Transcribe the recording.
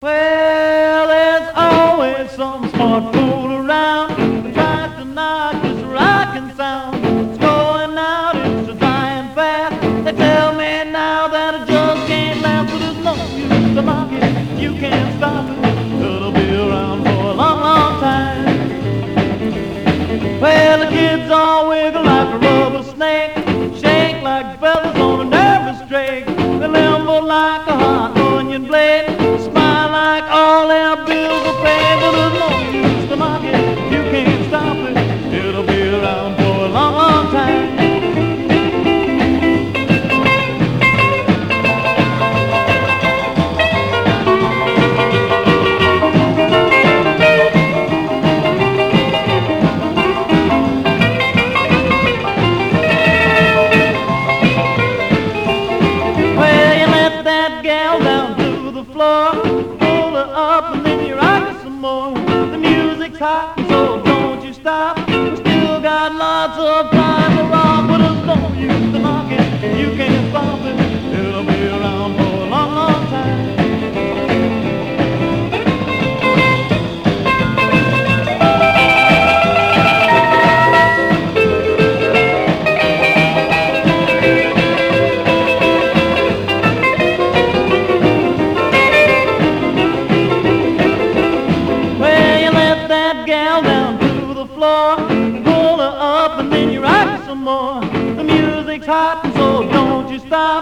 Well, there's always some smart fool around who tries to knock this rockin' sound. It's going out, it's a dying fast. They tell me now that I just can't last, but there's no use to mock it. You can't stop it. It'll be around for a long, long time. Well, the kids all wiggle like a rubber snake, shake like feathers on a nervous drake. They limber like a hot onion blade, smile like all their bills are paid. But there's no use to mock it, you can't stop it. It'll be around for a long, long time. Pull her up and then you rock her some more. The music's hot, so don't you stop. We still got lots of time to rock, but there's no use to mock it. You can't stop it. It'll be around for a long, long time. Pull her up and then you rock her some more. The music's hot, so don't you stop.